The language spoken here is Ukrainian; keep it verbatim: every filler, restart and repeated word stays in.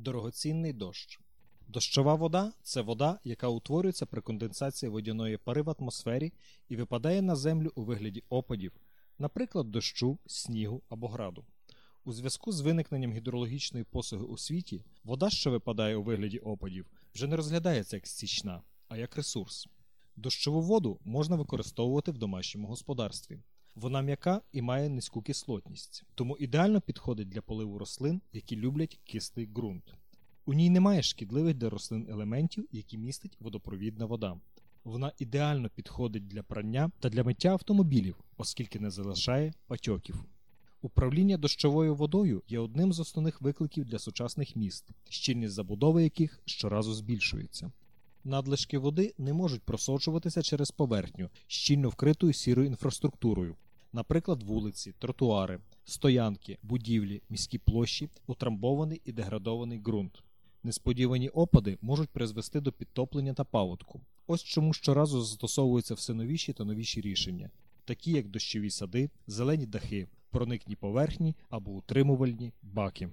Дорогоцінний дощ. Дощова вода – це вода, яка утворюється при конденсації водяної пари в атмосфері і випадає на землю у вигляді опадів, наприклад, дощу, снігу або граду. У зв'язку з виникненням гідрологічної посуги у світі, вода, що випадає у вигляді опадів, вже не розглядається як стічна, а як ресурс. Дощову воду можна використовувати в домашньому господарстві. Вона м'яка і має низьку кислотність, тому ідеально підходить для поливу рослин, які люблять кислий ґрунт. У ній немає шкідливих для рослин елементів, які містить водопровідна вода. Вона ідеально підходить для прання та для миття автомобілів, оскільки не залишає патьоків. Управління дощовою водою є одним з основних викликів для сучасних міст, щільність забудови яких щоразу збільшується. Надлишки води не можуть просочуватися через поверхню, щільно вкритою сірою інфраструктурою, наприклад, вулиці, тротуари, стоянки, будівлі, міські площі, утрамбований і деградований ґрунт. Несподівані опади можуть призвести до підтоплення та паводку. Ось чому щоразу застосовуються все новіші та новіші рішення, такі як дощові сади, зелені дахи, проникні поверхні або утримувальні баки.